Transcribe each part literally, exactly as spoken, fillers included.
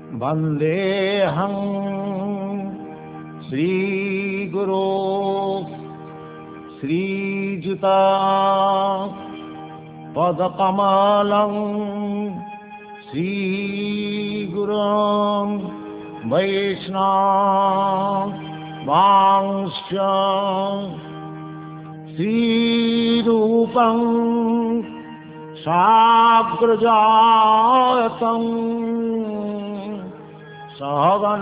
वन्देऽहं श्रीगुरो श्रीयुता पदकमलं श्रीगुरुं वैष्णवांश्च श्रीरूपं साग्रजातं सहगण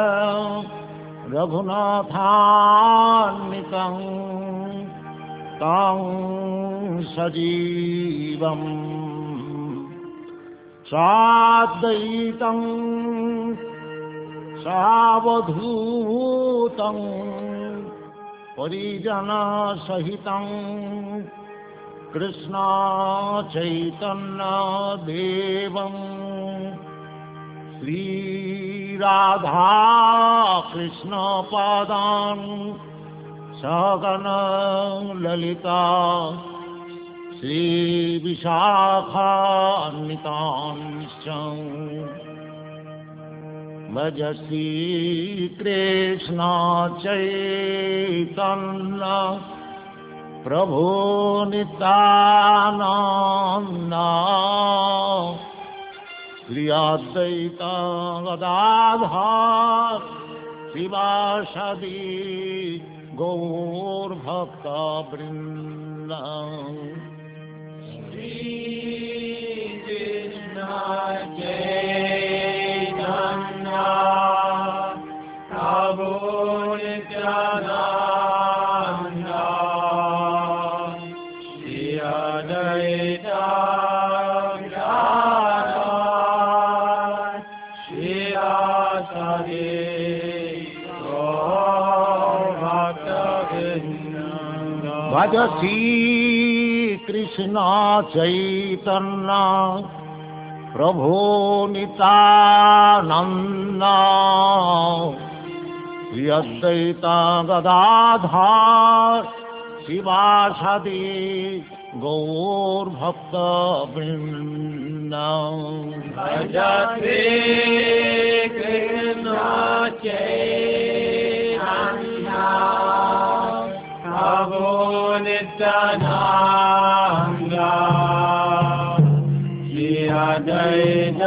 रघुनाथान्वितं तं सजीवं साद्वैतं सावधूतं परिजनसहितं कृष्ण चैतन्य देवं श्री राधा कृष्ण पादान सहगण ललिता श्री विशाखान्वितांश्च भज श्री कृष्ण चैतन्य प्रभु नित्यानंद श्री अद्वैत गदाधर शिवासादि गौर भक्त वृंद श्री कृष्ण चैतन्य प्रभु नित्यानंद श्री अद्वैत भज श्री कृष्ण चैतन्य प्रभु नित्यानंद श्री अद्वैत गदाधर शिवासादि गौर भक्त वृंद भज श्री कृष्ण चैतन्य प्रभु नित्यानंद श्री अद्वैत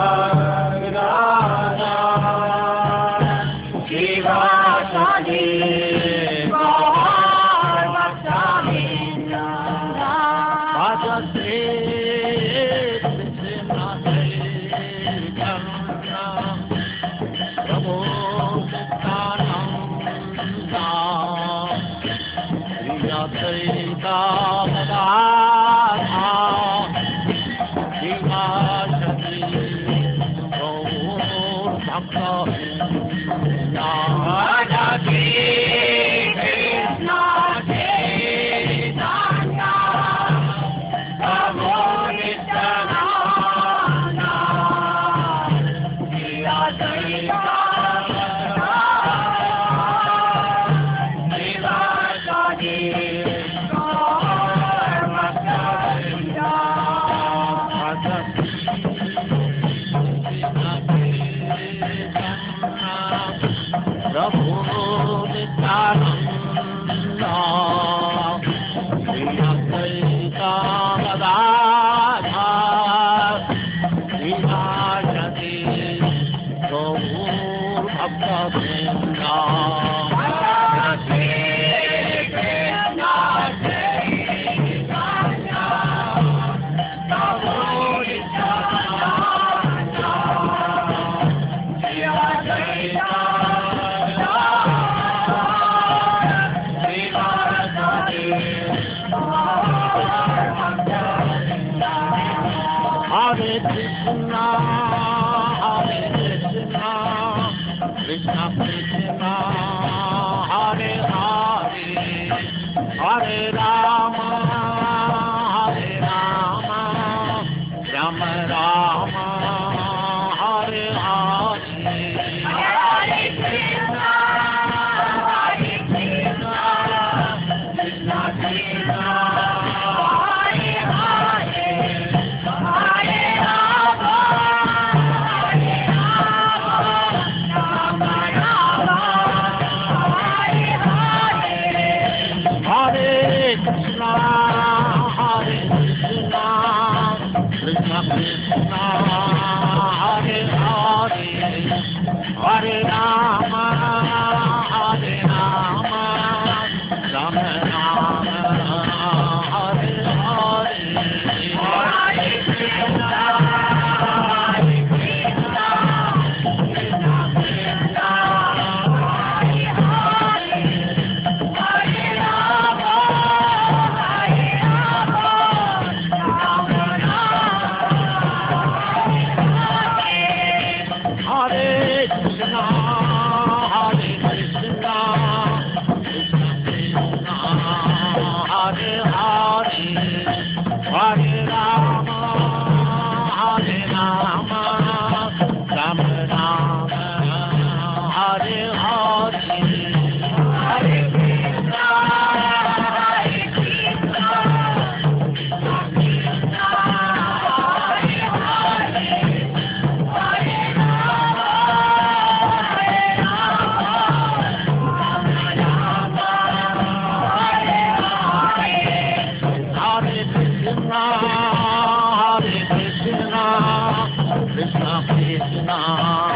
गदाधर शिवासादि गौर भक्त वृंद भज श्री कृष्ण चैतन्य प्रभु नित्यानंद अद्वैत गदाधर शिवासादि गौर भक्त वृंद भज श्री कृष्ण चैतन्य प्रभु नित्यानंद श्री अद्वैत प्रभु नित्यानंद श्री अद्वैत गदाधर शिवासादि गौर भक्त वृंद Hare Krishna, Hare Krishna, Krishna Krishna, Hare Hare, Hare Rama, Hare Rama, Rama Rama, Hare Hare, Hare Krishna, Hare Krishna, Krishna Krishna. Hare Krishna Krishna